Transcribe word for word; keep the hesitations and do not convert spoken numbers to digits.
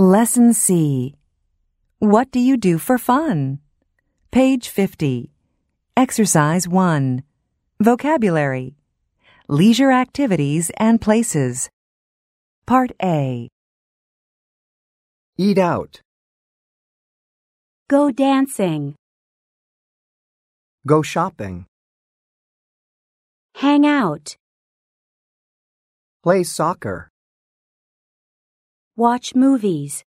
Lesson C. What do you do for fun? Page fifty. Exercise one. Vocabulary. Leisure activities and places. Part A. Eat out. Go dancing. Go shopping. Hang out. Play soccer. Watch movies.